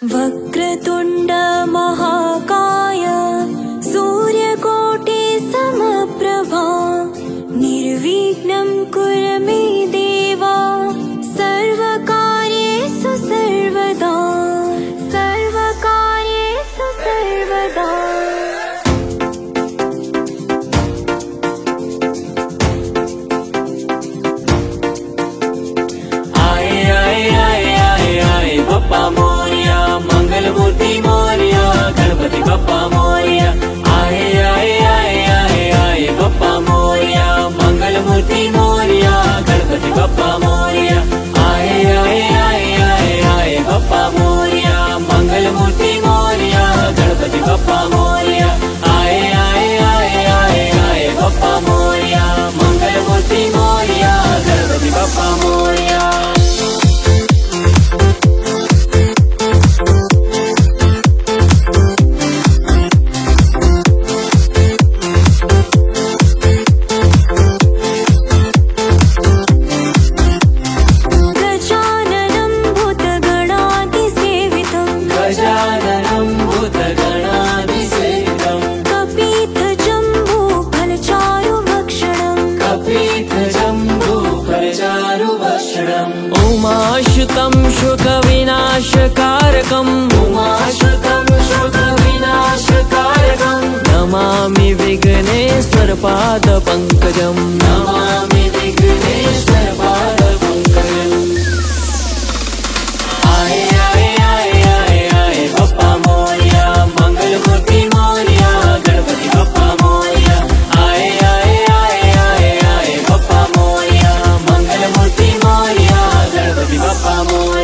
वक्रतुण्ड महाकाय सूर्यकोटि समप्रभा निर्विघ्नं कुरु मे देव सर्वकार्येषु सर्वदा सर्वकार्येषु सर्वदा। बप्पा मोरिया मंगल मूर्ति मोरिया गणपति बप्पा मोरिया आए आए आए आए आए बप्पा मोरिया मंगल मूर्ति मोरिया गणपति बप्पा मोरिया आए आए आए आए आए बप्पा मोरिया मंगल मूर्ति मोरिया गणपति बप्पा मोरिया आए आए आए आए आए बप्पा मोरिया मंगल मूर्ति मोरिया गणपति बप्पा मोरिया। गजाननं भूतगणाधिसेवितं कपित्थजम्बूफलचारुभक्षणम् उमाश्रितं शुकविनाशकारकम् नमामि विघ्नेश्वरपादपङ्कजम् नमामि विघ्नेश्वरपादपङ्कजम्। आए आए आए आए आए बप्पा मोरिया मंगल मूर्ति मोरिया गणपति बप्पा मोरिया आए आए आए आए आए बप्पा मोरिया मंगल मूर्ति मोरिया गणपति बप्पा मोरिया।